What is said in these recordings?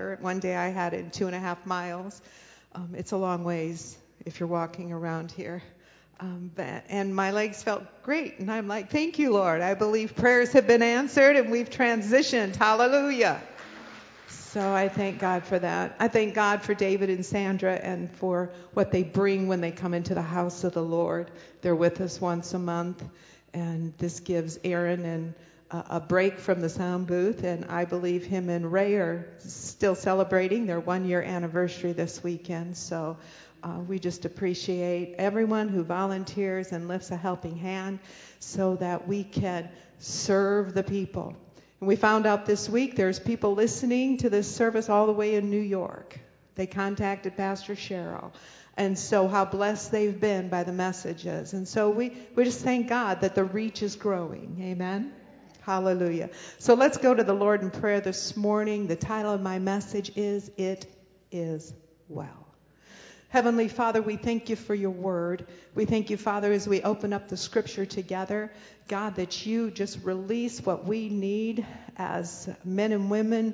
One day I had it in 2.5 miles. It's a long ways if you're walking around here. And my legs felt great. And I'm like, thank you, Lord. I believe prayers have been answered and we've transitioned. Hallelujah. So I thank God for that. I thank God for David and Sandra and for what they bring when they come into the house of the Lord. They're with us once a month. And this gives Aaron and a break from the sound booth, and I believe him and Ray are still celebrating their 1-year anniversary this weekend. So we just appreciate everyone who volunteers and lifts a helping hand so that we can serve the people. And we found out this week there's people listening to this service all the way in New York. They contacted Pastor Cheryl. And so how blessed they've been by the messages. And so we just thank God that the reach is growing. Amen. Hallelujah. So let's go to the Lord in prayer this morning. The title of my message is, It Is Well. Heavenly Father, we thank you for your word. We thank you, Father, as we open up the scripture together, God, that you just release what we need as men and women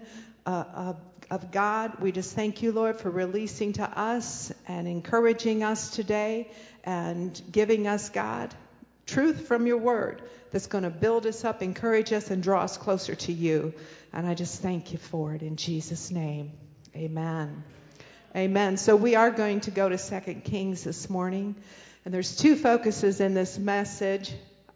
of God. We just thank you, Lord, for releasing to us and encouraging us today and giving us, God, truth from your word that's going to build us up, encourage us, and draw us closer to you. And I just thank you for it in Jesus' name. Amen. Amen. So we are going to go to 2 Kings this morning. And there's two focuses in this message.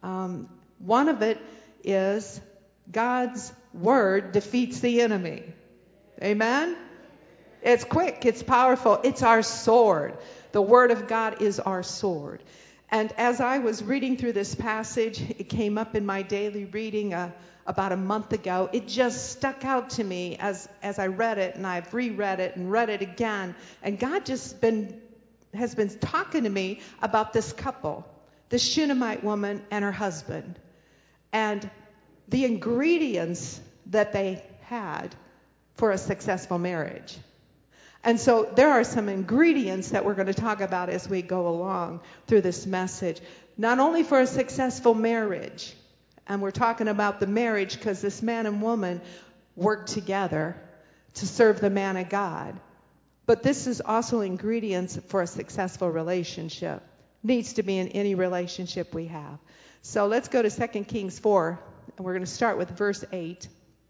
One of it is God's word defeats the enemy. Amen. It's quick. It's powerful. It's our sword. The word of God is our sword. And as I was reading through this passage, it came up in my daily reading about a month ago. It just stuck out to me as I read it, and I've reread it and read it again. And God has been talking to me about this couple, this Shunammite woman and her husband, and the ingredients that they had for a successful marriage. And so there are some ingredients that we're going to talk about as we go along through this message. Not only for a successful marriage, and we're talking about the marriage because this man and woman work together to serve the man of God. But this is also ingredients for a successful relationship. Needs to be in any relationship we have. So let's go to 2 Kings 4, and we're going to start with verse 8.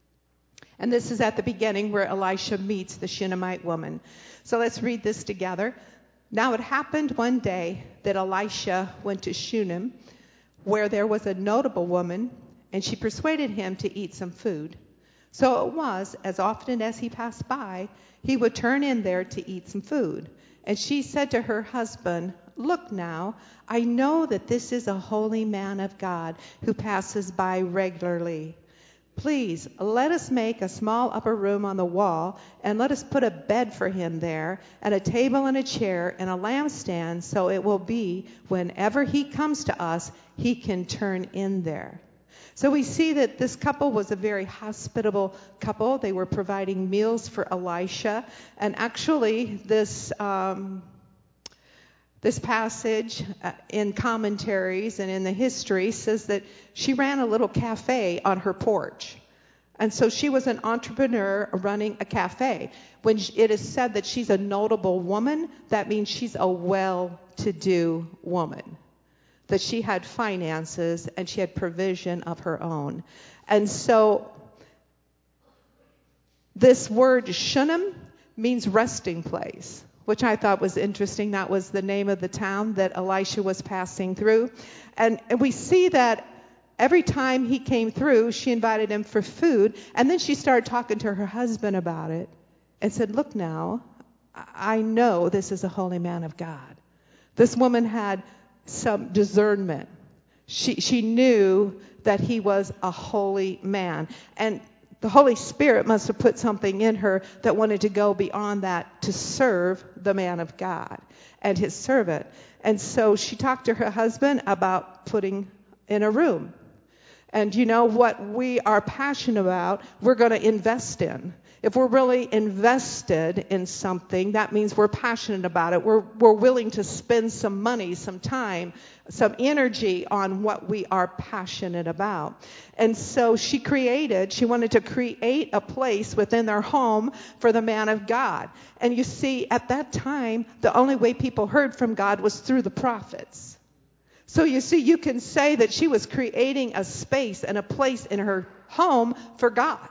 And this is at the beginning where Elisha meets the Shunammite woman. So let's read this together. Now it happened one day that Elisha went to Shunem, where there was a notable woman, and she persuaded him to eat some food. So it was, as often as he passed by, he would turn in there to eat some food. And she said to her husband, "Look now, I know that this is a holy man of God who passes by regularly. Please, let us make a small upper room on the wall, and let us put a bed for him there, and a table and a chair and a lampstand, so it will be whenever he comes to us, he can turn in there." So we see that this couple was a very hospitable couple. They were providing meals for Elisha. And actually, this passage in commentaries and in the history says that she ran a little cafe on her porch. And so she was an entrepreneur running a cafe. When it is said that she's a notable woman, that means she's a well-to-do woman. That she had finances and she had provision of her own. And so this word Shunem means resting place, which I thought was interesting. That was the name of the town that Elisha was passing through. And we see that every time he came through, she invited him for food. And then she started talking to her husband about it and said, "Look now, I know this is a holy man of God." This woman had some discernment. She knew that he was a holy man. And the Holy Spirit must have put something in her that wanted to go beyond that to serve the man of God and his servant. And so she talked to her husband about putting in a room. And you know what we are passionate about, we're going to invest in. If we're really invested in something, that means we're passionate about it. We're willing to spend some money, some time, some energy on what we are passionate about. And so she wanted to create a place within their home for the man of God. And you see, at that time, the only way people heard from God was through the prophets. So you see, you can say that she was creating a space and a place in her home for God.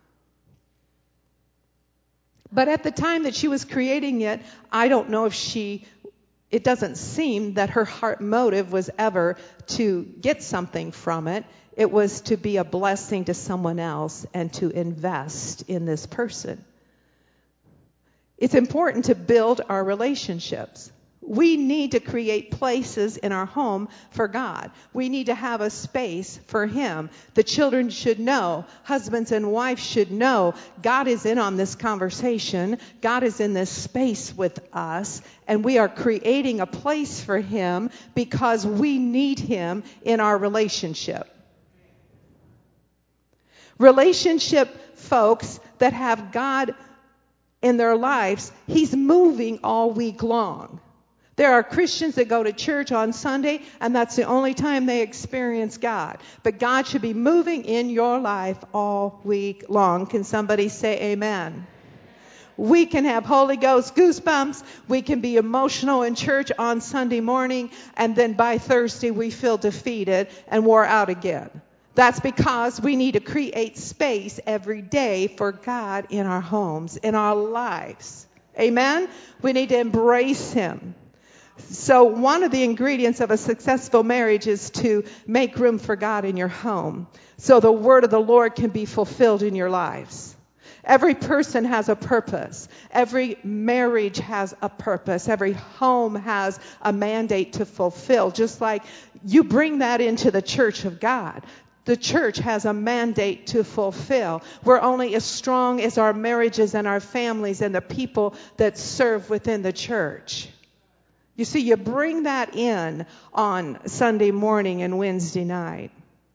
But at the time that she was creating it, I don't know if it doesn't seem that her heart motive was ever to get something from it. It was to be a blessing to someone else and to invest in this person. It's important to build our relationships. We need to create places in our home for God. We need to have a space for Him. The children should know, husbands and wives should know, God is in on this conversation. God is in this space with us, and we are creating a place for Him because we need Him in our relationship. Relationship folks that have God in their lives, He's moving all week long. There are Christians that go to church on Sunday, and that's the only time they experience God. But God should be moving in your life all week long. Can somebody say amen? We can have Holy Ghost goosebumps. We can be emotional in church on Sunday morning, and then by Thursday we feel defeated and wore out again. That's because we need to create space every day for God in our homes, in our lives. Amen? We need to embrace Him. So one of the ingredients of a successful marriage is to make room for God in your home so the word of the Lord can be fulfilled in your lives. Every person has a purpose. Every marriage has a purpose. Every home has a mandate to fulfill. Just like you bring that into the church of God. The church has a mandate to fulfill. We're only as strong as our marriages and our families and the people that serve within the church. You see, you bring that in on Sunday morning and Wednesday night.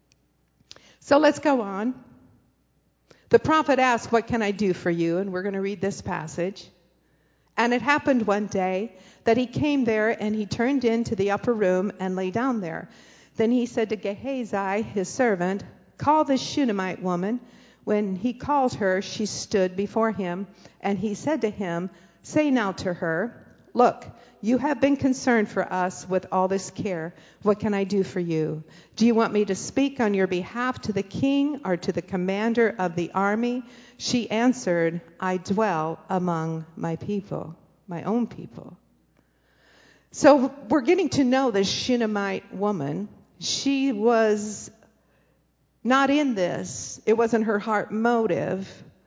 So let's go on. The prophet asked, "What can I do for you?" And we're going to read this passage. And it happened one day that he came there and he turned into the upper room and lay down there. Then he said to Gehazi, his servant, "Call this Shunammite woman." When he called her, she stood before him. And he said to him, "Say now to her, 'Look, you have been concerned for us with all this care. What can I do for you? Do you want me to speak on your behalf to the king or to the commander of the army?" She answered, "I dwell among my people, my own people." So we're getting to know this Shunammite woman. She was not in this. It wasn't her heart motive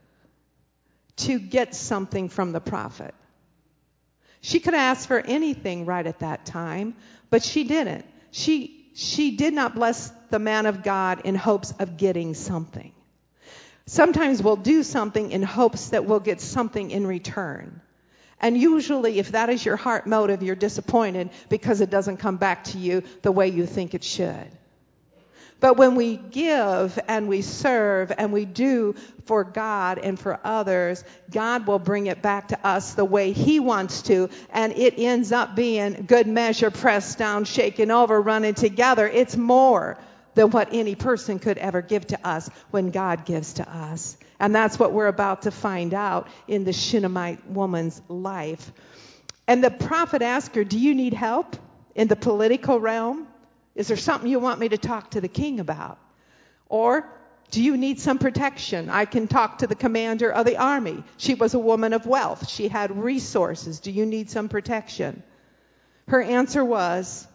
to get something from the prophet. She could ask for anything right at that time, but she didn't. She did not bless the man of God in hopes of getting something. Sometimes we'll do something in hopes that we'll get something in return. And usually, if that is your heart motive, you're disappointed because it doesn't come back to you the way you think it should. But when we give and we serve and we do for God and for others, God will bring it back to us the way He wants to, and it ends up being good measure, pressed down, shaken over, running together. It's more than what any person could ever give to us when God gives to us. And that's what we're about to find out in the Shunammite woman's life. And the prophet asked her, "Do you need help in the political realm? Is there something you want me to talk to the king about? Or do you need some protection? I can talk to the commander of the army." She was a woman of wealth. She had resources. "Do you need some protection?" Her answer was,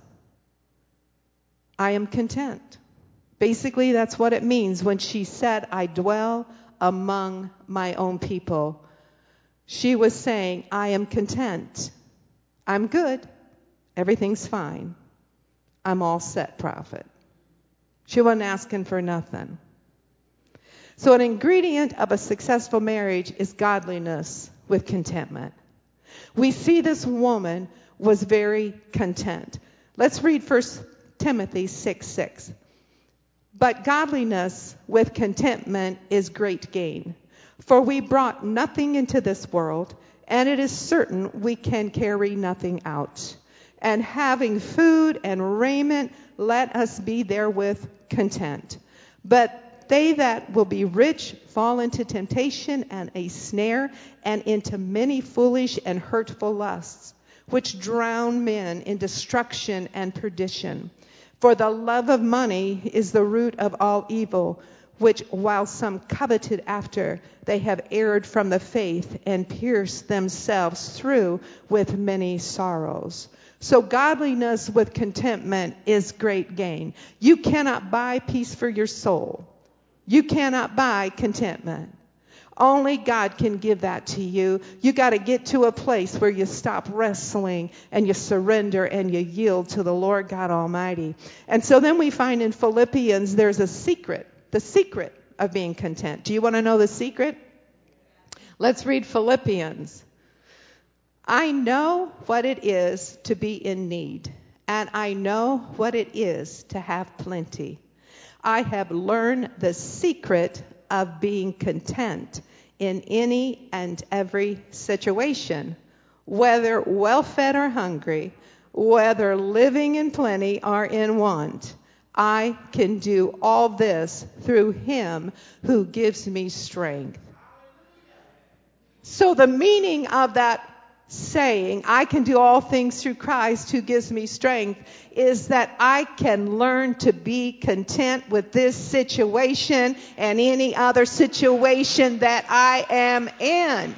"I am content." Basically, that's what it means when she said, "I dwell among my own people." She was saying, "I am content. I'm good. Everything's fine. I'm all set, prophet." She wasn't asking for nothing. So an ingredient of a successful marriage is godliness with contentment. We see this woman was very content. Let's read 1 Timothy 6:6. "But godliness with contentment is great gain. For we brought nothing into this world, and it is certain we can carry nothing out. And having food and raiment, let us be therewith content. But they that will be rich fall into temptation and a snare, and into many foolish and hurtful lusts, which drown men in destruction and perdition. For the love of money is the root of all evil, which while some coveted after, they have erred from the faith and pierced themselves through with many sorrows. So godliness with contentment is great gain. You cannot buy peace for your soul. You cannot buy contentment. Only God can give that to you. You got to get to a place where you stop wrestling and you surrender and you yield to the Lord God Almighty. And so then we find in Philippians there's a secret. The secret of being content. Do you want to know the secret? Let's read Philippians. I know what it is to be in need, and I know what it is to have plenty. I have learned the secret of being content in any and every situation, whether well-fed or hungry, whether living in plenty or in want. I can do all this through him who gives me strength. So the meaning of that saying, I can do all things through Christ who gives me strength, is that I can learn to be content with this situation and any other situation that I am in.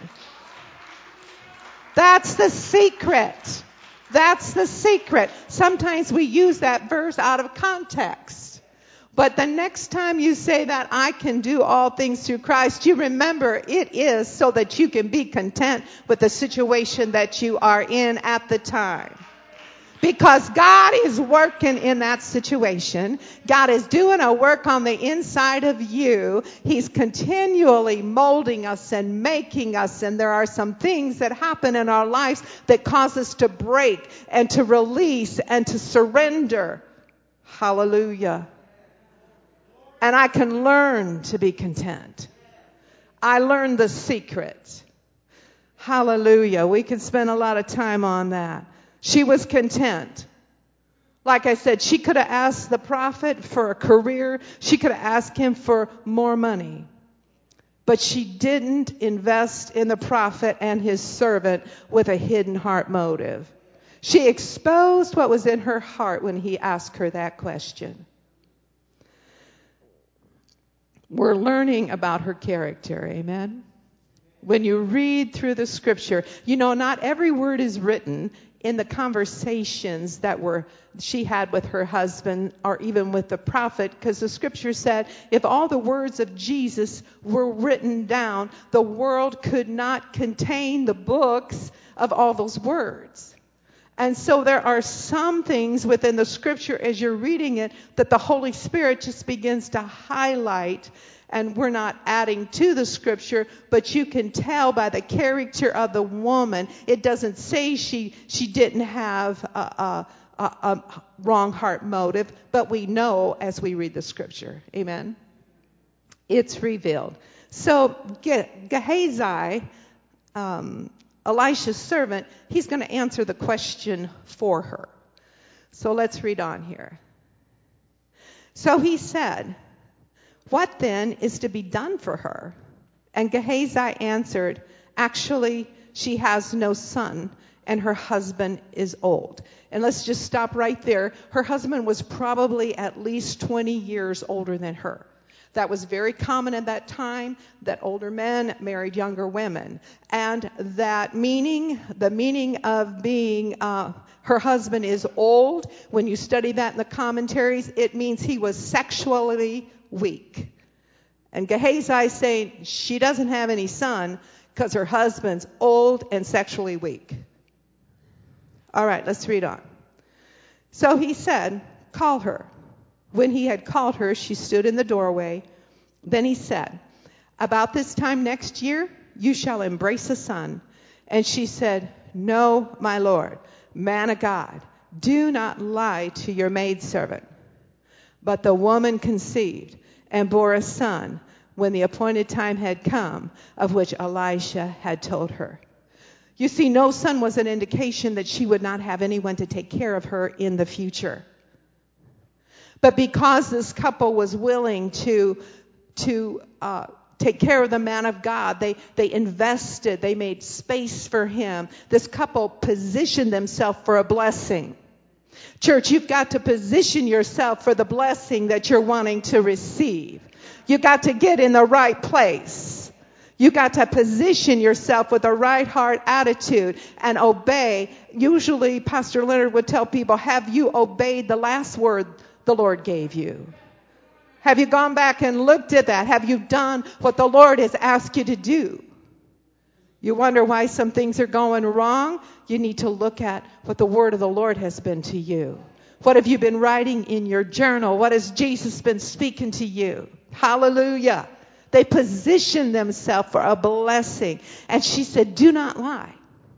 That's the secret. That's the secret. Sometimes we use that verse out of context. But the next time you say that I can do all things through Christ, you remember it is so that you can be content with the situation that you are in at the time. Because God is working in that situation. God is doing a work on the inside of you. He's continually molding us and making us. And there are some things that happen in our lives that cause us to break and to release and to surrender. Hallelujah. And I can learn to be content. I learned the secret. Hallelujah. We can spend a lot of time on that. She was content. Like I said, she could have asked the prophet for a career. She could have asked him for more money. But she didn't invest in the prophet and his servant with a hidden heart motive. She exposed what was in her heart when he asked her that question. We're learning about her character, amen? When you read through the scripture, you know, not every word is written in the conversations that she had with her husband or even with the prophet, because the scripture said if all the words of Jesus were written down, the world could not contain the books of all those words. And so there are some things within the scripture as you're reading it that the Holy Spirit just begins to highlight. And we're not adding to the scripture, but you can tell by the character of the woman. It doesn't say she didn't have a wrong heart motive, but we know as we read the scripture. Amen. It's revealed. So Gehazi, Elisha's servant, he's going to answer the question for her. So let's read on here. So he said, what then is to be done for her? And Gehazi answered, actually, she has no son, and her husband is old. And let's just stop right there. Her husband was probably at least 20 years older than her. That was very common at that time, that older men married younger women. And that meaning, the meaning of being her husband is old, when you study that in the commentaries, it means he was sexually weak. And Gehazi is saying she doesn't have any son because her husband's old and sexually weak. All right, let's read on. So he said, call her. When he had called her, she stood in the doorway. Then he said, about this time next year, you shall embrace a son. And she said, no, my Lord, man of God, do not lie to your maidservant. But the woman conceived and bore a son, when the appointed time had come, of which Elisha had told her. You see, no son was an indication that she would not have anyone to take care of her in the future. But because this couple was willing to take care of the man of God, they invested, they made space for him. This couple positioned themselves for a blessing. Church, you've got to position yourself for the blessing that you're wanting to receive. You got to get in the right place. You got to position yourself with a right heart attitude and obey. Usually, Pastor Leonard would tell people, have you obeyed the last word the Lord gave you? Have you gone back and looked at that? Have you done what the Lord has asked you to do? You wonder why some things are going wrong? You need to look at what the word of the Lord has been to you. What have you been writing in your journal? What has Jesus been speaking to you? Hallelujah. They positioned themselves for a blessing. And she said, do not lie.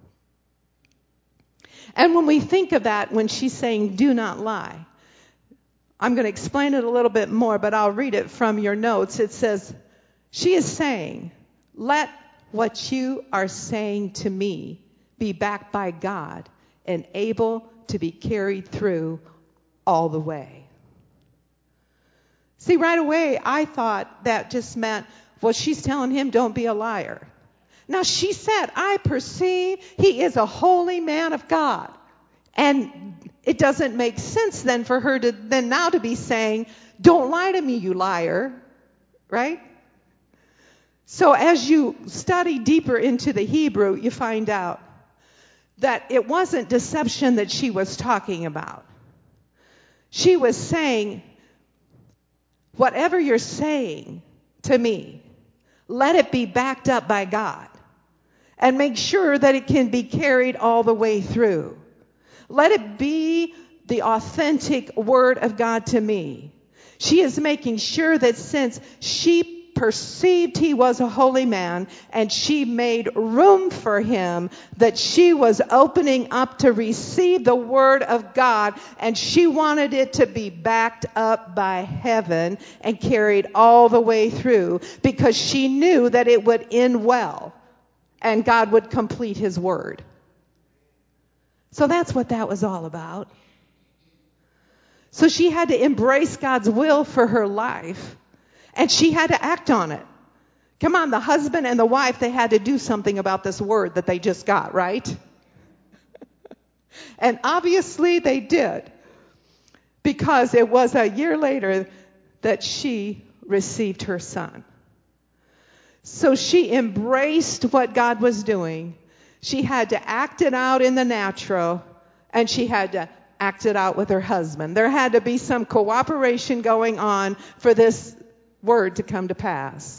And when we think of that, when she's saying, do not lie, I'm going to explain it a little bit more, but I'll read it from your notes. It says, she is saying, let what you are saying to me be backed by God and able to be carried through all the way. See, right away, I thought that just meant, well, she's telling him, don't be a liar. Now, she said, I perceive he is a holy man of God. And it doesn't make sense then for her to then now to be saying, don't lie to me, you liar. Right? So as you study deeper into the Hebrew, you find out that it wasn't deception that she was talking about. She was saying, whatever you're saying to me, let it be backed up by God. And make sure that it can be carried all the way through. Let it be the authentic word of God to me. She is making sure that since she perceived he was a holy man and she made room for him, that she was opening up to receive the word of God, and she wanted it to be backed up by heaven and carried all the way through, because she knew that it would end well and God would complete his word. So that's what that was all about. So she had to embrace God's will for her life, and she had to act on it. Come on, the husband and the wife, they had to do something about this word that they just got, right? And obviously they did, because it was a year later that she received her son. So she embraced what God was doing. She had to act it out in the natural, and she had to act it out with her husband. There had to be some cooperation going on for this word to come to pass.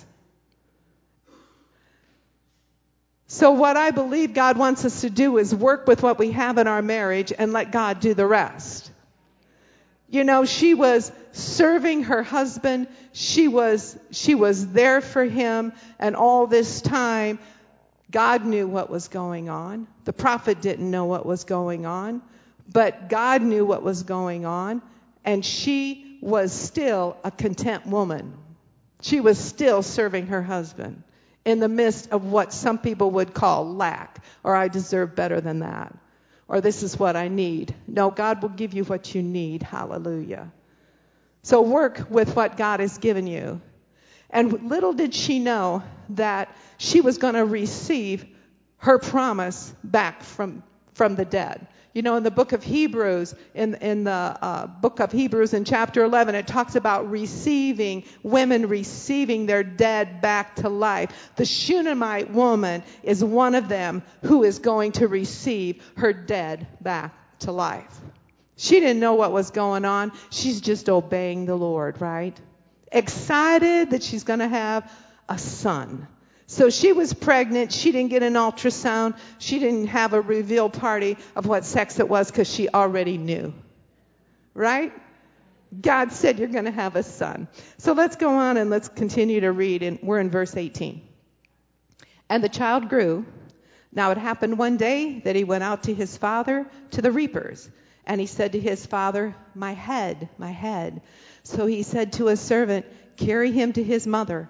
So what I believe God wants us to do is work with what we have in our marriage and let God do the rest. You know, she was serving her husband. She was there for him, and all this time, God knew what was going on. The prophet didn't know what was going on, but God knew what was going on, and she was still a content woman. She was still serving her husband in the midst of what some people would call lack, or I deserve better than that, or this is what I need. No, God will give you what you need. Hallelujah. So work with what God has given you. And little did she know that she was going to receive her promise back from the dead. You know, in the book of Hebrews, in the book of Hebrews in chapter 11, it talks about women receiving their dead back to life. The Shunammite woman is one of them who is going to receive her dead back to life. She didn't know what was going on. She's just obeying the Lord, right? Excited that she's going to have a son. So she was pregnant. She didn't get an ultrasound. She didn't have a reveal party of what sex it was, because she already knew. Right? God said you're going to have a son. So let's go on and let's continue to read. And we're in verse 18. And the child grew. Now it happened one day that he went out to his father to the reapers. And he said to his father, my head, my head. So he said to his servant, carry him to his mother.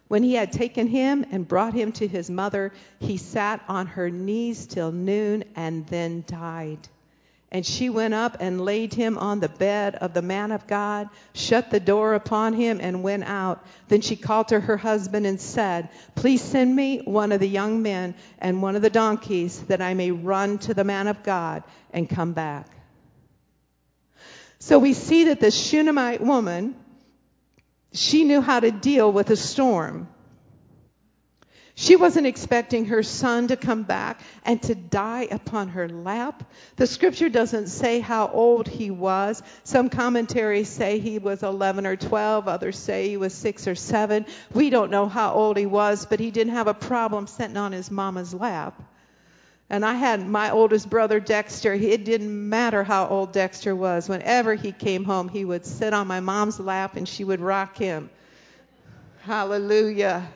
When he had taken him and brought him to his mother, he sat on her knees till noon and then died. And she went up and laid him on the bed of the man of God, shut the door upon him, and went out. Then she called to her husband and said, "Please send me one of the young men and one of the donkeys, that I may run to the man of God and come back." So we see that the Shunammite woman, she knew how to deal with a storm. She wasn't expecting her son to come back and to die upon her lap. The scripture doesn't say how old he was. Some commentaries say he was 11 or 12. Others say he was 6 or 7. We don't know how old he was, but he didn't have a problem sitting on his mama's lap. And I had my oldest brother, Dexter. It didn't matter how old Dexter was. Whenever he came home, he would sit on my mom's lap and she would rock him. Hallelujah.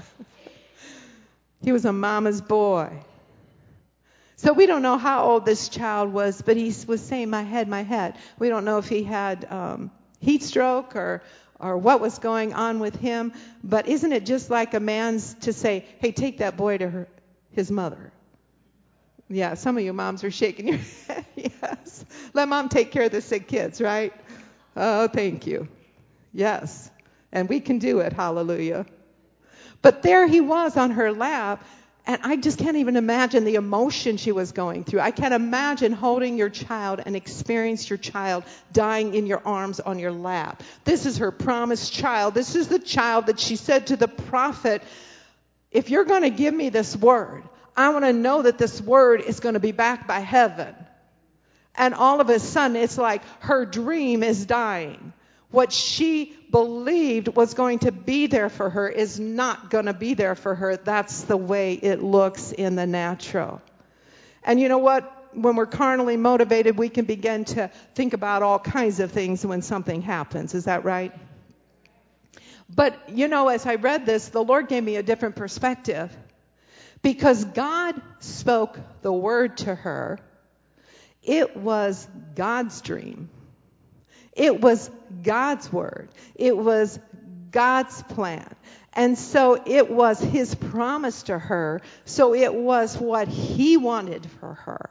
He was a mama's boy. So we don't know how old this child was, but he was saying, my head. We don't know if he had heat stroke or what was going on with him. But isn't it just like a man's to say, "Hey, take that boy to his mother"? Yeah, some of you moms are shaking your head. Yes. Let mom take care of the sick kids, right? Oh, thank you. Yes. And we can do it. Hallelujah. But there he was on her lap, and I just can't even imagine the emotion she was going through. I can't imagine holding your child and experience your child dying in your arms on your lap. This is her promised child. This is the child that she said to the prophet, "If you're going to give me this word, I want to know that this word is going to be backed by heaven." And all of a sudden, it's like her dream is dying. What she believed was going to be there for her is not going to be there for her. That's the way it looks in the natural. And you know what? When we're carnally motivated, we can begin to think about all kinds of things when something happens. Is that right? But, you know, as I read this, the Lord gave me a different perspective. Because God spoke the word to her, it was God's dream. It was God's word. It was God's plan. And so it was his promise to her. So it was what he wanted for her.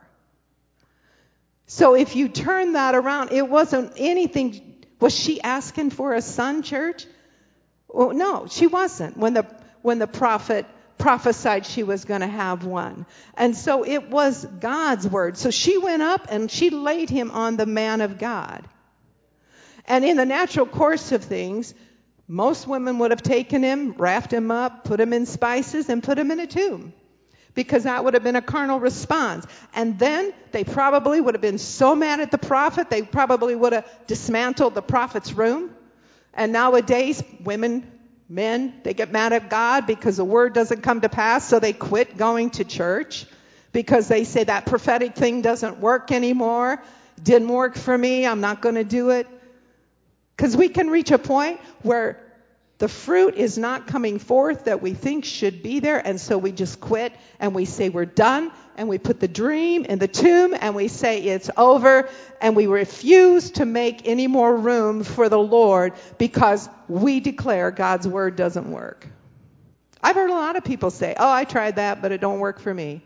So if you turn that around, it wasn't anything. Was she asking for a son, church? Well, no, she wasn't. When the prophet prophesied she was going to have one. And so it was God's word. So she went up and she laid him on the man of God. And in the natural course of things, most women would have taken him, wrapped him up, put him in spices, and put him in a tomb. Because that would have been a carnal response. And then they probably would have been so mad at the prophet, they probably would have dismantled the prophet's room. And nowadays, men, they get mad at God because the word doesn't come to pass, so they quit going to church because they say that prophetic thing doesn't work anymore. Didn't work for me. I'm not going to do it. Because we can reach a point where the fruit is not coming forth that we think should be there, and so we just quit and we say we're done, and we put the dream in the tomb and we say it's over, and we refuse to make any more room for the Lord because we declare God's word doesn't work. I've heard a lot of people say, "Oh, I tried that, but it don't work for me."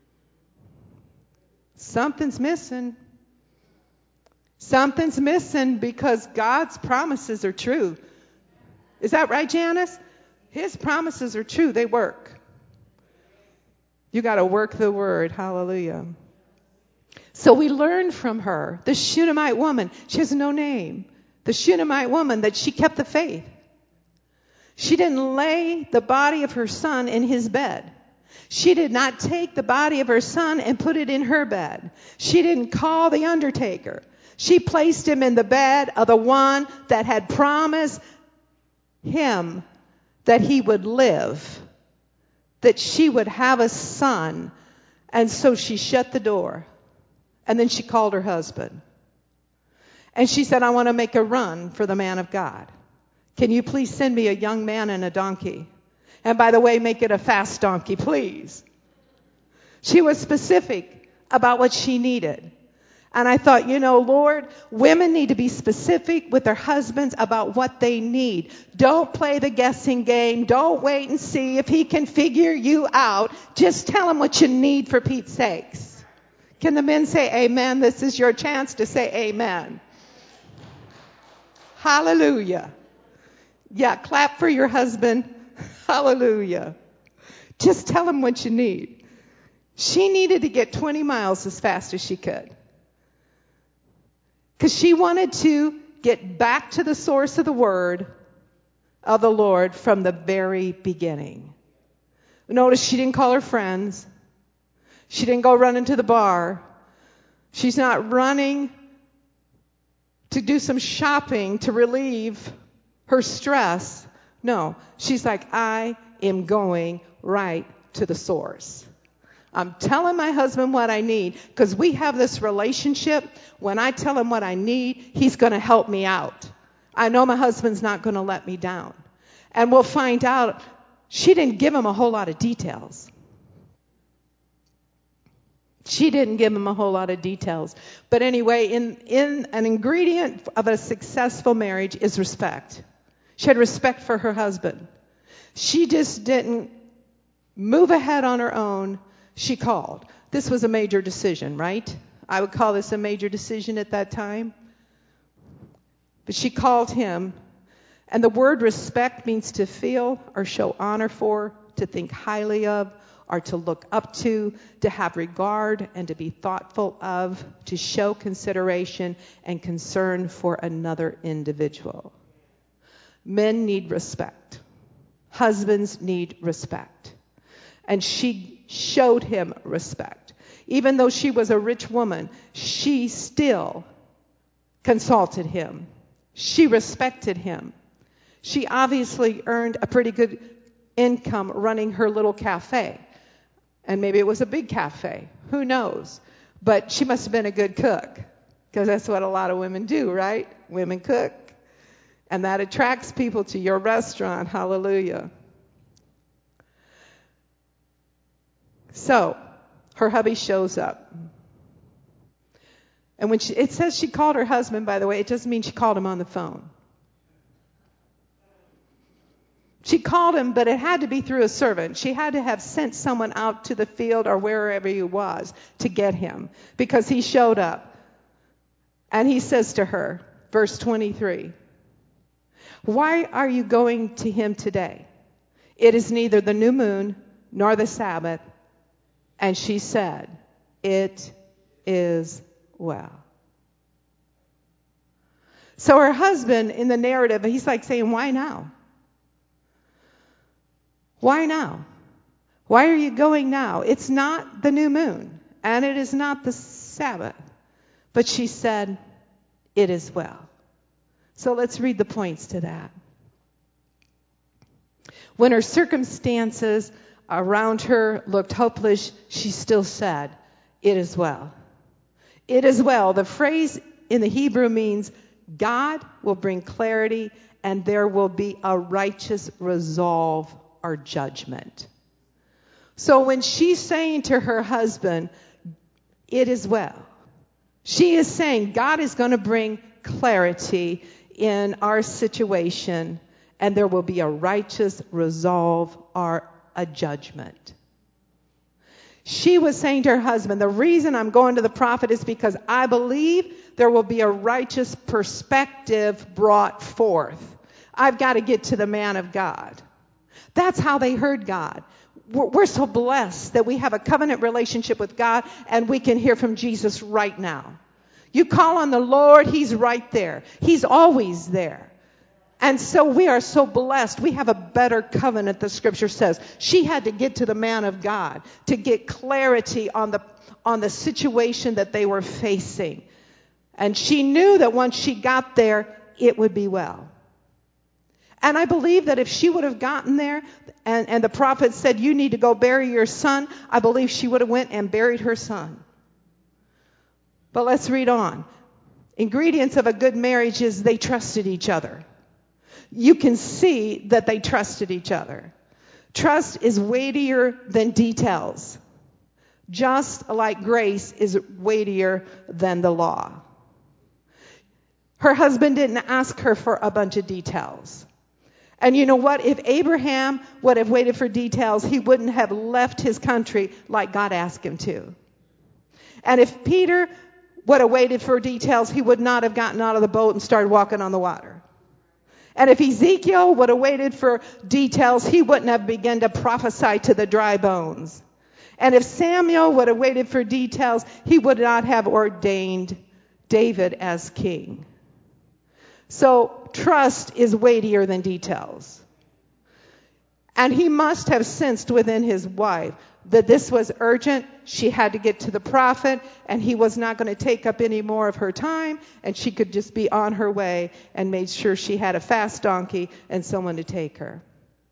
Something's missing. Something's missing because God's promises are true. Is that right, Janice? His promises are true. They work. You got to work the word. Hallelujah. So we learned from her, the Shunammite woman. She has no name. The Shunammite woman, that she kept the faith. She didn't lay the body of her son in his bed. She did not take the body of her son and put it in her bed. She didn't call the undertaker. She placed him in the bed of the one that had promised him that he would live, that she would have a son. And so she shut the door. And then she called her husband. And she said, "I want to make a run for the man of God. Can you please send me a young man and a donkey? And by the way, make it a fast donkey, please." She was specific about what she needed. And I thought, Lord, women need to be specific with their husbands about what they need. Don't play the guessing game. Don't wait and see if he can figure you out. Just tell him what you need, for Pete's sakes. Can the men say amen? This is your chance to say amen. Hallelujah. Yeah, clap for your husband. Hallelujah. Just tell him what you need. She needed to get 20 miles as fast as she could, because she wanted to get back to the source of the word of the Lord from the very beginning. Notice she didn't call her friends. She didn't go run into the bar. She's not running to do some shopping to relieve her stress. No, she's like, I am going right to the source. I'm telling my husband what I need, because we have this relationship. When I tell him what I need, he's going to help me out. I know my husband's not going to let me down. And we'll find out she didn't give him a whole lot of details. She didn't give him a whole lot of details. But anyway, in an ingredient of a successful marriage is respect. She had respect for her husband. She just didn't move ahead on her own. She called. This was a major decision, right? I would call this a major decision at that time. But she called him. And the word respect means to feel or show honor for, to think highly of, or to look up to have regard and to be thoughtful of, to show consideration and concern for another individual. Men need respect. Husbands need respect. And she showed him respect. Even though she was a rich woman, she still consulted him. She respected him. She obviously earned a pretty good income running her little cafe. And maybe it was a big cafe. Who knows? But she must have been a good cook, because that's what a lot of women do, right? Women cook. And that attracts people to your restaurant. Hallelujah. So, her hubby shows up. And when it says she called her husband, by the way, it doesn't mean she called him on the phone. She called him, but it had to be through a servant. She had to have sent someone out to the field or wherever he was to get him, because he showed up. And he says to her, verse 23, "Why are you going to him today? It is neither the new moon nor the Sabbath." And she said, "It is well." So her husband, in the narrative, he's like saying, why now? Why now? Why are you going now? It's not the new moon, and it is not the Sabbath. But she said, "It is well." So let's read the points to that. When her circumstances around her looked hopeless, she still said, "It is well." It is well. The phrase in the Hebrew means God will bring clarity, and there will be a righteous resolve or judgment. So when she's saying to her husband, "It is well," she is saying God is going to bring clarity in our situation, and there will be a righteous resolve or a judgment. She was saying to her husband, the reason I'm going to the prophet is because I believe there will be a righteous perspective brought forth. I've got to get to the man of God. That's how they heard God. We're so blessed that we have a covenant relationship with God, and we can hear from Jesus right now. You call on the Lord, he's right there. He's always there. And so we are so blessed. We have a better covenant, the scripture says. She had to get to the man of God to get clarity on the situation that they were facing. And she knew that once she got there, it would be well. And I believe that if she would have gotten there and the prophet said, "You need to go bury your son," I believe she would have went and buried her son. But let's read on. Ingredients of a good marriage is they trusted each other. You can see that they trusted each other. Trust is weightier than details. just like grace is weightier than the law. Her husband didn't ask her for a bunch of details. And you know what? If Abraham would have waited for details, he wouldn't have left his country like God asked him to. And if Peter would have waited for details, he would not have gotten out of the boat and started walking on the water. And if Ezekiel would have waited for details, he wouldn't have begun to prophesy to the dry bones. And if Samuel would have waited for details, he would not have ordained David as king. So trust is weightier than details. And he must have sensed within his wife that this was urgent. She had to get to the prophet, and he was not going to take up any more of her time, and she could just be on her way, and made sure she had a fast donkey and someone to take her.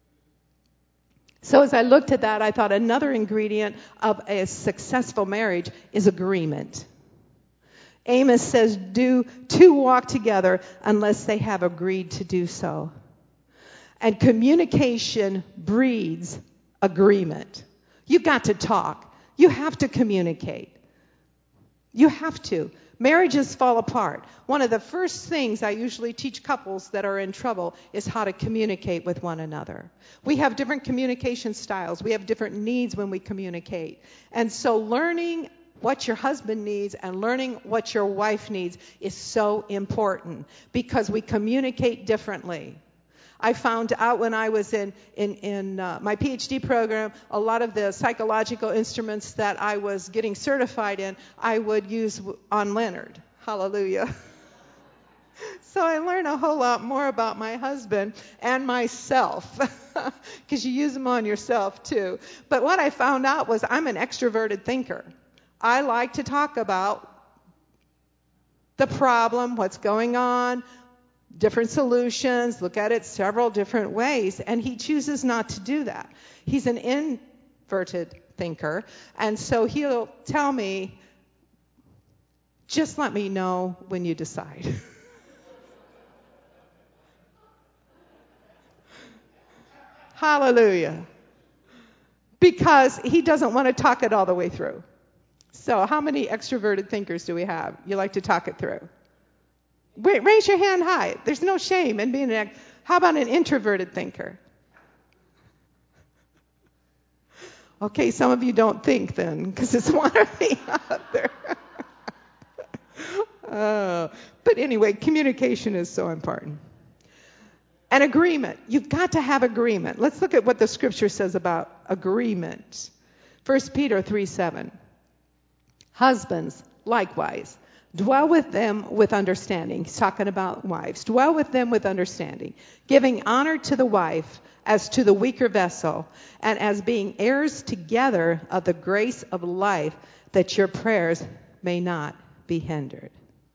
So as I looked at that, I thought another ingredient of a successful marriage is agreement. Amos says, do two walk together unless they have agreed to do so. And communication breeds agreement. You've got to talk. You have to communicate. You have to. Marriages fall apart. One of the first things I usually teach couples that are in trouble is how to communicate with one another. We have different communication styles. We have different needs when we communicate. And so learning what your husband needs and learning what your wife needs is so important because we communicate differently. I found out when I was in my PhD program, a lot of the psychological instruments that I was getting certified in, I would use on Leonard. Hallelujah. So I learned a whole lot more about my husband and myself because you use them on yourself too. But what I found out was I'm an extroverted thinker. I like to talk about the problem, what's going on, different solutions, look at it several different ways, and he chooses not to do that. He's an inverted thinker, and so he'll tell me, just let me know when you decide. Hallelujah. Because he doesn't want to talk it all the way through. So how many extroverted thinkers do we have? You like to talk it through? Wait, raise your hand high. There's no shame in being how about an introverted thinker? Okay, some of you don't think then, because it's one or the other. But anyway, communication is so important. And agreement. You've got to have agreement. Let's look at what the scripture says about agreement. 1 Peter 3:7. Husbands, likewise, dwell with them with understanding. He's talking about wives. Dwell with them with understanding, giving honor to the wife as to the weaker vessel, and as being heirs together of the grace of life, that your prayers may not be hindered.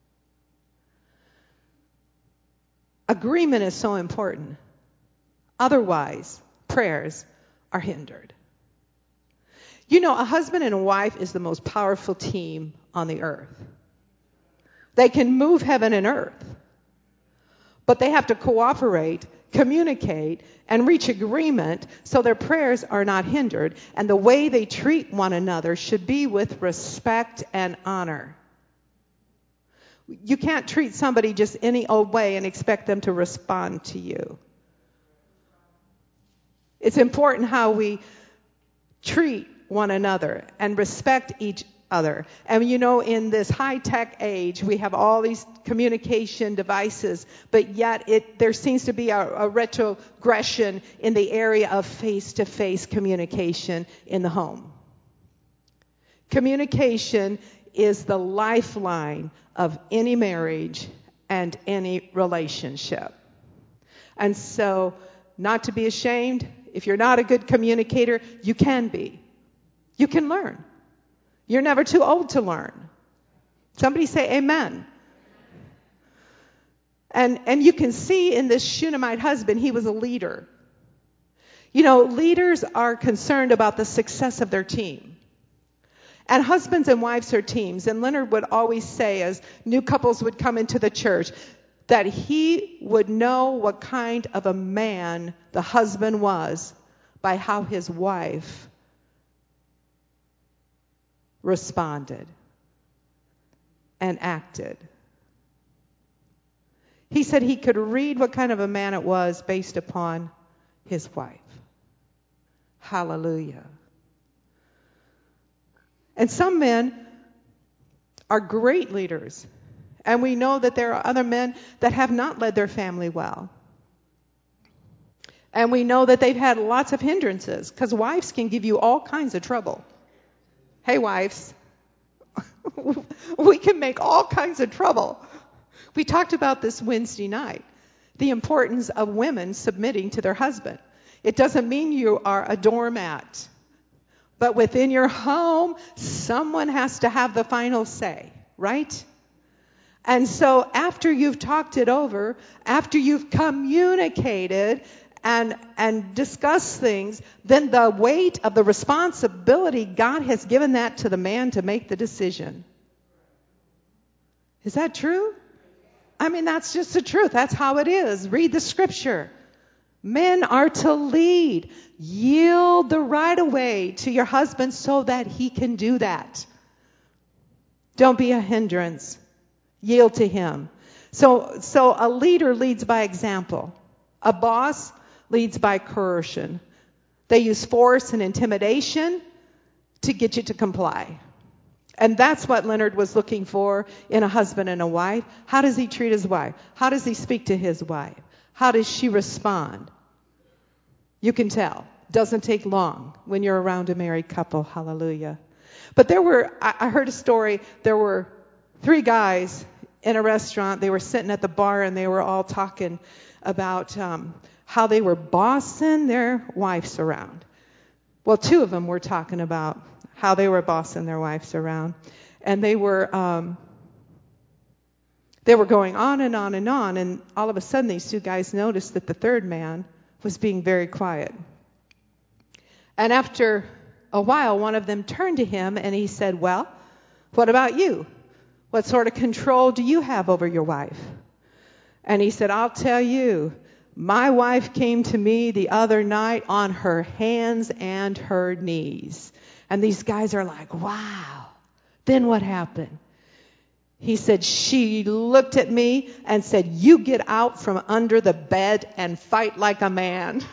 Agreement is so important. Otherwise, prayers are hindered. You know, a husband and a wife is the most powerful team on the earth. They can move heaven and earth, but they have to cooperate, communicate, and reach agreement so their prayers are not hindered, and the way they treat one another should be with respect and honor. You can't treat somebody just any old way and expect them to respond to you. It's important how we treat one another and respect each other. And you know, in this high-tech age, we have all these communication devices, but yet there seems to be a retrogression in the area of face-to-face communication in the home. Communication is the lifeline of any marriage and any relationship. And so, not to be ashamed, if you're not a good communicator, you can be. You can learn. You're never too old to learn. Somebody say amen. And you can see in this Shunammite husband, he was a leader. You know, leaders are concerned about the success of their team. And husbands and wives are teams. And Leonard would always say, as new couples would come into the church, that he would know what kind of a man the husband was by how his wife responded and acted. He said he could read what kind of a man it was based upon his wife. Hallelujah. And some men are great leaders. And we know that there are other men that have not led their family well. And we know that they've had lots of hindrances, because wives can give you all kinds of trouble. Hey, wives, we can make all kinds of trouble. We talked about this Wednesday night, the importance of women submitting to their husband. It doesn't mean you are a doormat, but within your home, someone has to have the final say, right? And so after you've talked it over, after you've communicated and discussed things, then the weight of the responsibility, God has given that to the man to make the decision. Is that true? I mean, that's just the truth. That's how it is. Read the scripture. Men are to lead. Yield the right of way to your husband so that he can do that. Don't be a hindrance. Yield to him. So a leader leads by example. A boss leads by coercion. They use force and intimidation to get you to comply. And that's what Leonard was looking for in a husband and a wife. How does he treat his wife? How does he speak to his wife? How does she respond? You can tell. Doesn't take long when you're around a married couple. Hallelujah. But I heard a story. There were 3 guys in a restaurant. They were sitting at the bar and they were all talking about how they were bossing their wives around. Well, 2 of them were talking about how they were bossing their wives around. And they were going on and on and on. And all of a sudden, these 2 guys noticed that the 3rd man was being very quiet. And after a while, one of them turned to him and he said, "Well, what about you? What sort of control do you have over your wife?" And he said, "I'll tell you, my wife came to me the other night on her hands and her knees." And these guys are like, "Wow. Then what happened?" He said, "She looked at me and said, 'You get out from under the bed and fight like a man.'"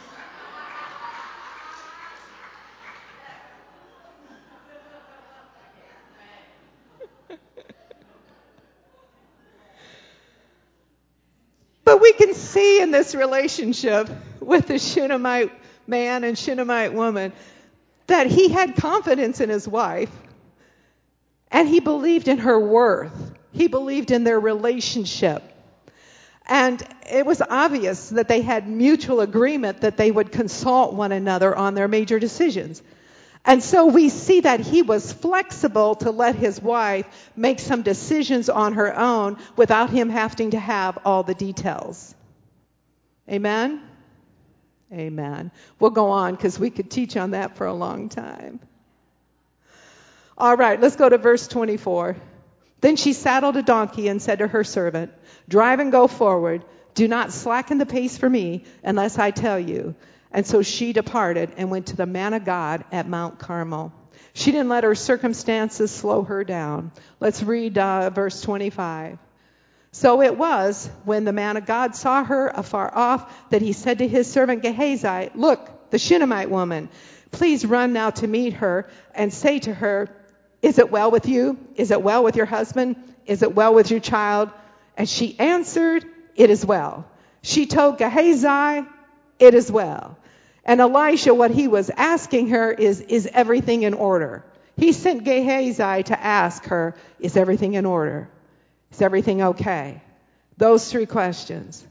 But we can see in this relationship with the Shunammite man and Shunammite woman that he had confidence in his wife and he believed in her worth. He believed in their relationship. And it was obvious that they had mutual agreement that they would consult one another on their major decisions. And so we see that he was flexible to let his wife make some decisions on her own without him having to have all the details. Amen? Amen. We'll go on because we could teach on that for a long time. All right, let's go to verse 24. Then she saddled a donkey and said to her servant, "Drive and go forward. Do not slacken the pace for me unless I tell you." And so she departed and went to the man of God at Mount Carmel. She didn't let her circumstances slow her down. Let's read verse 25. So it was when the man of God saw her afar off that he said to his servant Gehazi, "Look, the Shunammite woman. Please run now to meet her and say to her, 'Is it well with you? Is it well with your husband? Is it well with your child?' And she answered, 'It is well.' She told Gehazi, 'It is well.'" And Elisha, what he was asking her is everything in order? He sent Gehazi to ask her, is everything in order? Is everything okay? Those 3 questions.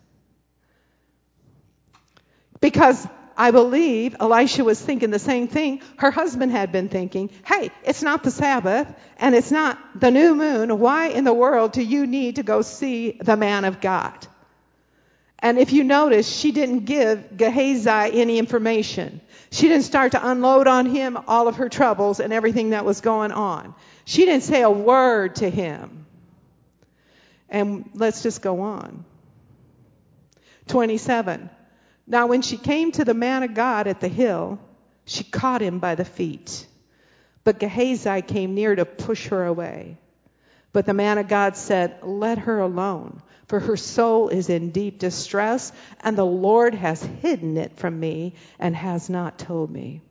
Because I believe Elisha was thinking the same thing her husband had been thinking. Hey, it's not the Sabbath and it's not the new moon. Why in the world do you need to go see the man of God? And if you notice, she didn't give Gehazi any information. She didn't start to unload on him all of her troubles and everything that was going on. She didn't say a word to him. And let's just go on. 27. Now when she came to the man of God at the hill, she caught him by the feet. But Gehazi came near to push her away. But the man of God said, "Let her alone, for her soul is in deep distress, and the Lord has hidden it from me and has not told me."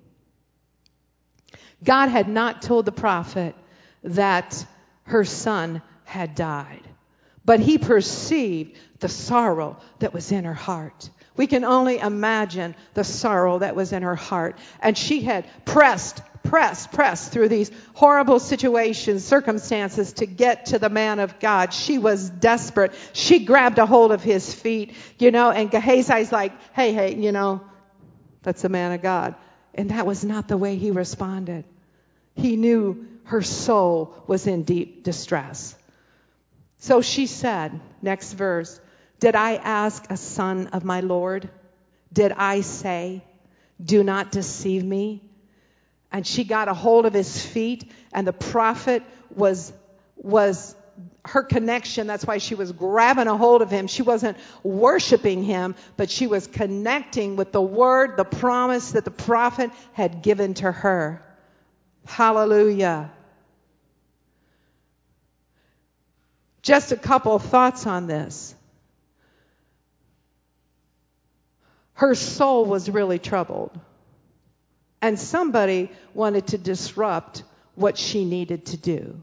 God had not told the prophet that her son had died, but he perceived the sorrow that was in her heart. We can only imagine the sorrow that was in her heart. And she had pressed through these horrible situations, circumstances to get to the man of God. She was desperate. She grabbed a hold of his feet, and Gehazi's like, hey, that's the man of God. And that was not the way he responded. He knew her soul was in deep distress. So she said, next verse, "Did I ask a son of my Lord? Did I say, 'Do not deceive me'?" And she got a hold of his feet, and the prophet was her connection. That's why she was grabbing a hold of him. She wasn't worshiping him, but she was connecting with the word, the promise that the prophet had given to her. Hallelujah. Just a couple of thoughts on this. Her soul was really troubled. And somebody wanted to disrupt what she needed to do.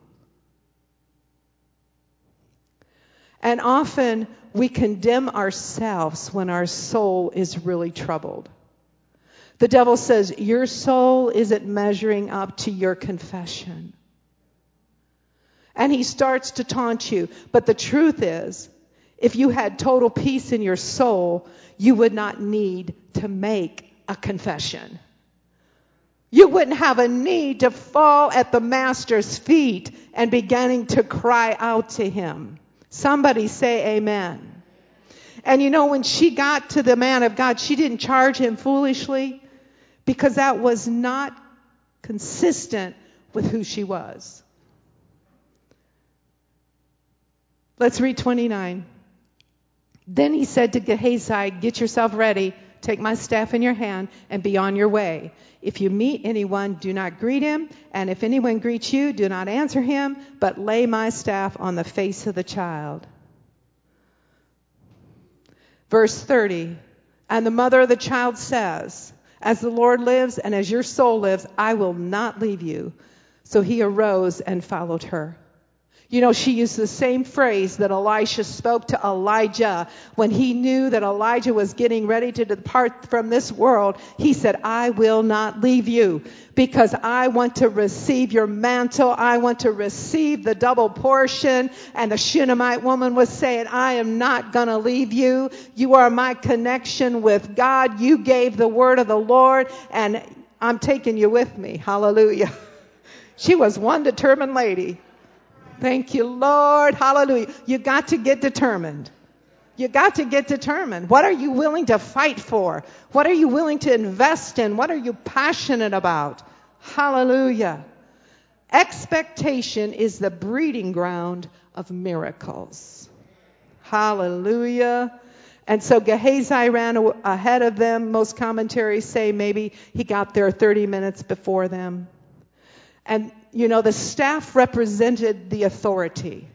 And often we condemn ourselves when our soul is really troubled. The devil says, your soul isn't measuring up to your confession. And he starts to taunt you. But the truth is, if you had total peace in your soul, you would not need to make a confession. You wouldn't have a need to fall at the master's feet and beginning to cry out to him. Somebody say amen. And when she got to the man of God, she didn't charge him foolishly because that was not consistent with who she was. Let's read 29. Then he said to Gehazi, "Get yourself ready. Take my staff in your hand and be on your way. If you meet anyone, do not greet him. And if anyone greets you, do not answer him, but lay my staff on the face of the child." Verse 30. And the mother of the child says, "As the Lord lives and as your soul lives, I will not leave you." So he arose and followed her. She used the same phrase that Elisha spoke to Elijah when he knew that Elijah was getting ready to depart from this world. He said, "I will not leave you because I want to receive your mantle. I want to receive the double portion." And the Shunammite woman was saying, "I am not going to leave you. You are my connection with God. You gave the word of the Lord, and I'm taking you with me." Hallelujah. She was one determined lady. Thank you, Lord. Hallelujah. You got to get determined. You got to get determined. What are you willing to fight for? What are you willing to invest in? What are you passionate about? Hallelujah. Expectation is the breeding ground of miracles. Hallelujah. And so Gehazi ran ahead of them. Most commentaries say maybe he got there 30 minutes before them. And the staff represented the authority.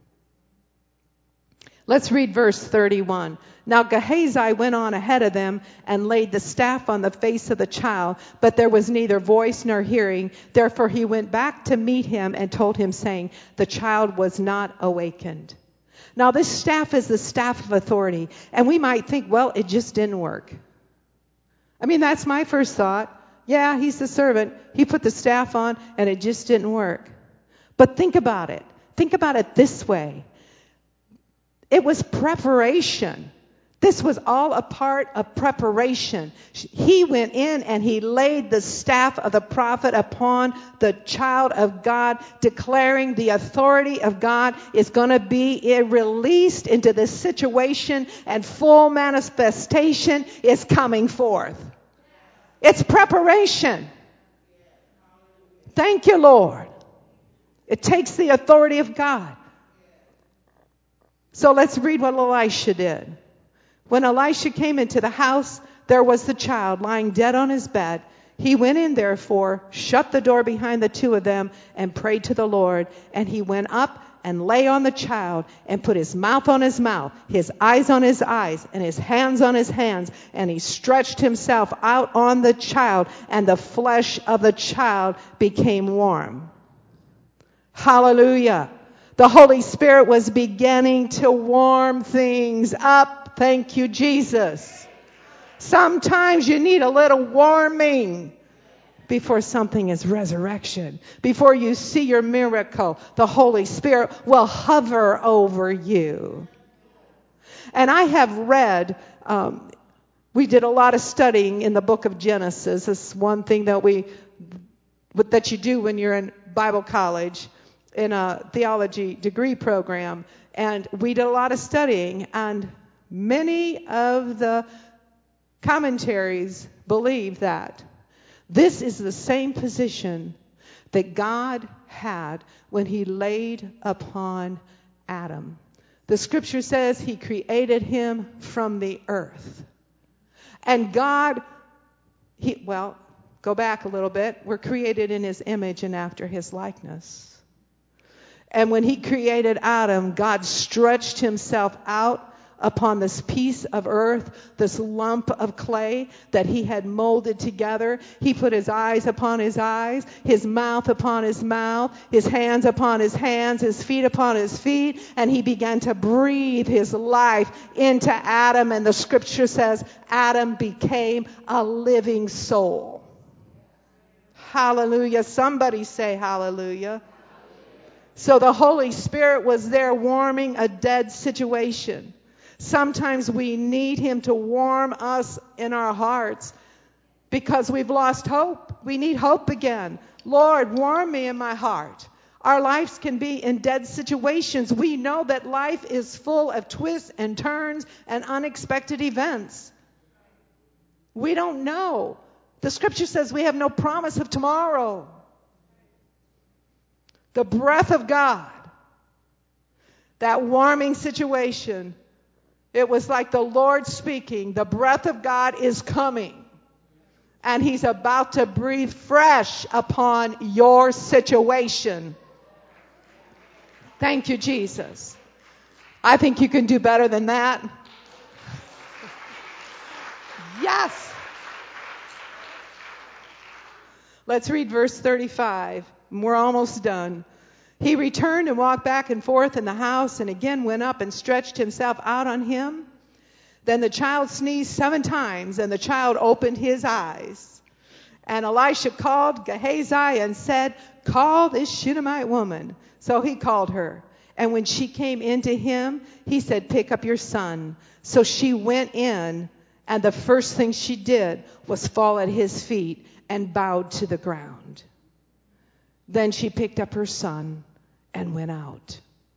Let's read verse 31. Now Gehazi went on ahead of them and laid the staff on the face of the child, but there was neither voice nor hearing. Therefore he went back to meet him and told him, saying, "The child was not awakened." Now this staff is the staff of authority. And we might think, well, it just didn't work. That's my first thought. Yeah, he's the servant. He put the staff on and it just didn't work. But think about it. Think about it this way. It was preparation. This was all a part of preparation. He went in and he laid the staff of the prophet upon the child of God, declaring the authority of God is going to be released into this situation, and full manifestation is coming forth. It's preparation. Thank you, Lord. It takes the authority of God. So let's read what Elisha did. When Elisha came into the house, there was the child lying dead on his bed. He went in, therefore, shut the door behind the two of them, and prayed to the Lord. And he went up and lay on the child, and put his mouth on his mouth, his eyes on his eyes, and his hands on his hands. And he stretched himself out on the child, and the flesh of the child became warm. Hallelujah. The Holy Spirit was beginning to warm things up. Thank you, Jesus. Sometimes you need a little warming before something is resurrection. Before you see your miracle, the Holy Spirit will hover over you. And I have read, we did a lot of studying in the book of Genesis. This is one thing that you do when you're in Bible college in a theology degree program. And we did a lot of studying, and many of the commentaries believe that this is the same position that God had when he laid upon Adam. The scripture says he created him from the earth. And God, go back a little bit. We're created in his image and after his likeness. And when he created Adam, God stretched himself out upon this piece of earth, this lump of clay that he had molded together. He put his eyes upon his eyes, his mouth upon his mouth, his hands upon his hands, his feet upon his feet, and he began to breathe his life into Adam. And the scripture says Adam became a living soul. Hallelujah. Somebody say hallelujah. So the Holy Spirit was there warming a dead situation. Sometimes we need him to warm us in our hearts because we've lost hope. We need hope again. Lord, warm me in my heart. Our lives can be in dead situations. We know that life is full of twists and turns and unexpected events. We don't know. The scripture says we have no promise of tomorrow. The breath of God, that warming situation, it was like the Lord speaking. The breath of God is coming. And he's about to breathe fresh upon your situation. Thank you, Jesus. I think you can do better than that. Yes. Let's read verse 35. We're almost done. He returned and walked back and forth in the house, and again went up and stretched himself out on him. Then the child sneezed 7 times, and the child opened his eyes. And Elisha called Gehazi and said, "Call this Shunammite woman." So he called her. And when she came into him, he said, "Pick up your son." So she went in, and the first thing she did was fall at his feet and bowed to the ground. Then she picked up her son and went out.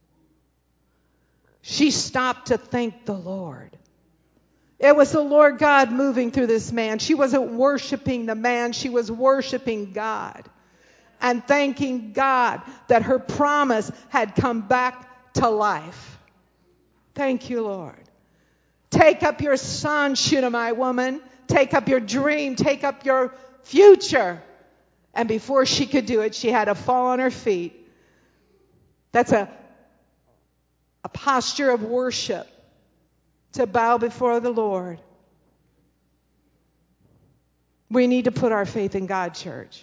She stopped to thank the Lord. It was the Lord God moving through this man. She wasn't worshiping the man. She was worshiping God and thanking God that her promise had come back to life. Thank you, Lord. Take up your son, Shunammite woman. Take up your dream. Take up your future. And before she could do it, she had to fall on her feet. That's a posture of worship, to bow before the Lord. We need to put our faith in God, church.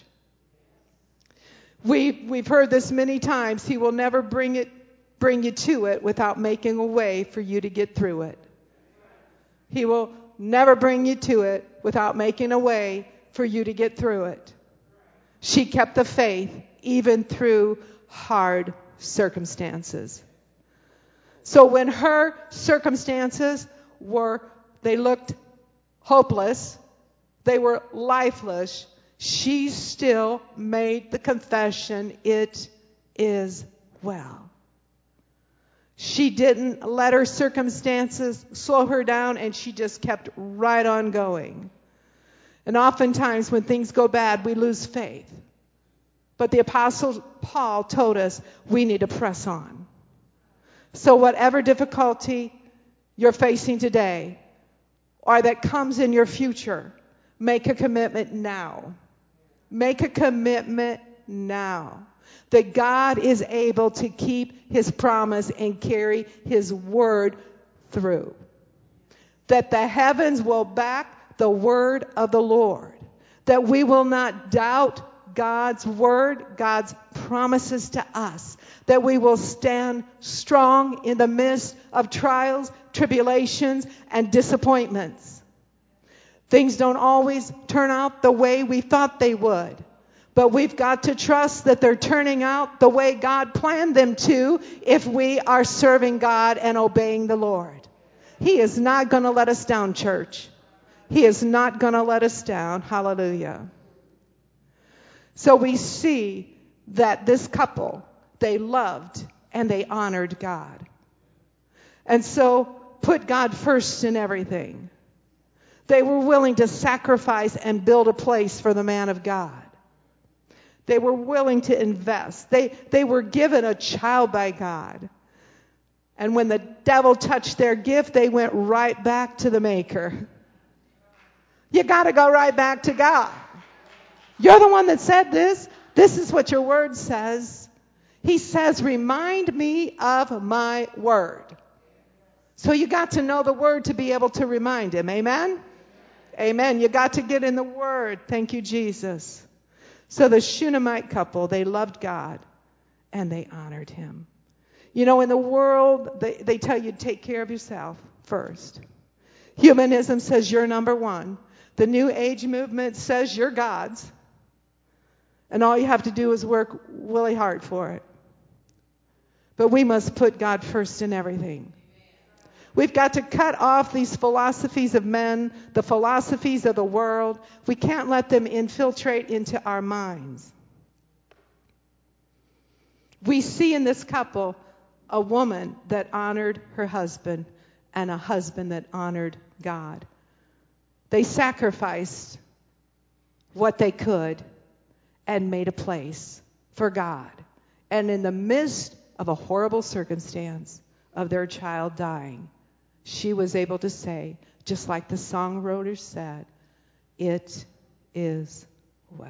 We've heard this many times. He will never bring you to it without making a way for you to get through it. He will never bring you to it without making a way for you to get through it. She kept the faith even through hard circumstances. So when her circumstances they looked hopeless, they were lifeless, she still made the confession, "It is well." She didn't let her circumstances slow her down, and she just kept right on going. And oftentimes when things go bad, we lose faith. But the Apostle Paul told us we need to press on. So whatever difficulty you're facing today or that comes in your future, make a commitment now Make a commitment now that God is able to keep his promise and carry his word through. That the heavens will back the word of the Lord. That we will not doubt God's word, God's promises to us. That we will stand strong in the midst of trials, tribulations, and disappointments. Things don't always turn out the way we thought they would. But we've got to trust that they're turning out the way God planned them to if we are serving God and obeying the Lord. He is not going to let us down, church. He is not going to let us down. Hallelujah. So we see that this couple, they loved and they honored God. And so put God first in everything. They were willing to sacrifice and build a place for the man of God. They were willing to invest. They were given a child by God. And when the devil touched their gift, they went right back to the maker. You got to go right back to God. You're the one that said this. This is what your word says. He says, remind me of my word. So you got to know the word to be able to remind him. Amen? Amen. You got to get in the word. Thank you, Jesus. So the Shunammite couple, they loved God and they honored him. You know, in the world, they tell you to take care of yourself first. Humanism says you're number one. The New Age movement says you're God's. And all you have to do is work really hard for it. But we must put God first in everything. We've got to cut off these philosophies of men, the philosophies of the world. We can't let them infiltrate into our minds. We see in this couple a woman that honored her husband and a husband that honored God. They sacrificed what they could and made a place for God. And in the midst of a horrible circumstance of their child dying, she was able to say, just like the songwriter said, it is well.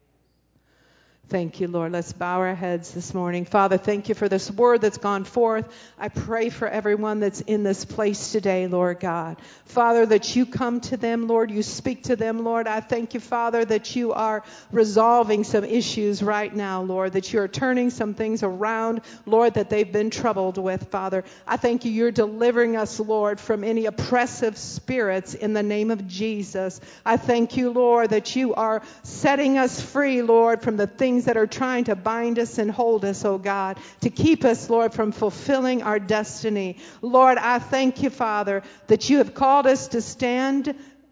Thank you, Lord. Let's bow our heads this morning. Father, thank you for this word that's gone forth. I pray for everyone that's in this place today, Lord God. Father, that you come to them, Lord. You speak to them, Lord. I thank you, Father, that you are resolving some issues right now, Lord, that you're turning some things around, Lord, that they've been troubled with, Father. I thank you, you're delivering us, Lord, from any oppressive spirits in the name of Jesus. I thank you, Lord, that you are setting us free, Lord, from the things that are trying to bind us and hold us, oh God, to keep us, Lord, from fulfilling our destiny. Lord, I thank you, Father, that you have called us to stand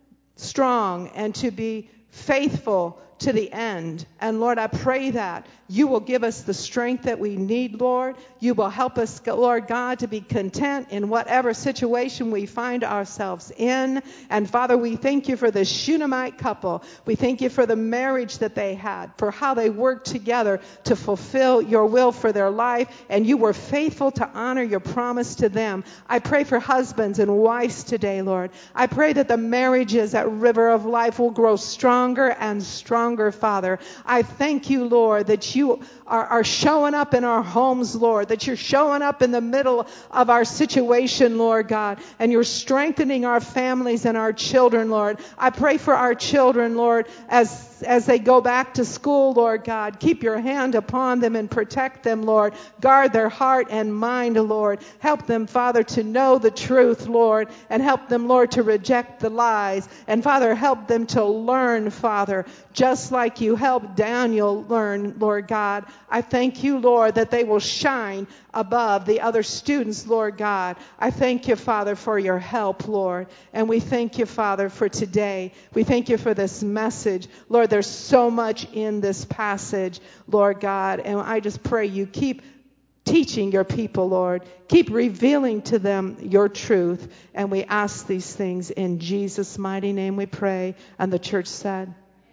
strong and to be faithful to the end. And Lord, I pray that you will give us the strength that we need, Lord. You will help us, Lord God, to be content in whatever situation we find ourselves in. And Father, we thank you for the Shunammite couple. We thank you for the marriage that they had, for how they worked together to fulfill your will for their life. And you were faithful to honor your promise to them. I pray for husbands and wives today, Lord. I pray that the marriages at River of Life will grow stronger and stronger, Father. I thank you, Lord, that you are showing up in our homes, Lord, that you're showing up in the middle of our situation, Lord God, and you're strengthening our families and our children, Lord. I pray for our children, Lord, as they go back to school, Lord God. Keep your hand upon them and protect them, Lord. Guard their heart and mind, Lord. Help them, Father, to know the truth, Lord, and help them, Lord, to reject the lies. And Father, help them to learn, Father, just like you helped Daniel learn, Lord God. I thank you, Lord, that they will shine above the other students, Lord God. I thank you, Father, for your help, Lord. And we thank you, Father, for today. We thank you for this message. Lord, there's so much in this passage, Lord God. And I just pray you keep teaching your people, Lord. Keep revealing to them your truth. And we ask these things in Jesus' mighty name we pray. And the church said,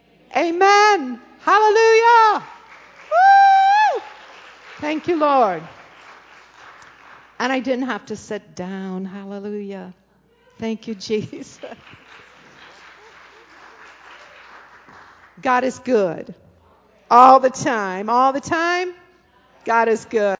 Amen. Hallelujah. Woo! Thank you, Lord. And I didn't have to sit down. Hallelujah. Thank you, Jesus. God is good. All the time. All the time. God is good.